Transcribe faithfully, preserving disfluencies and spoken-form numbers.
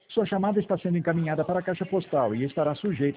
Sua chamada está sendo encaminhada para a caixa postal e estará sujeita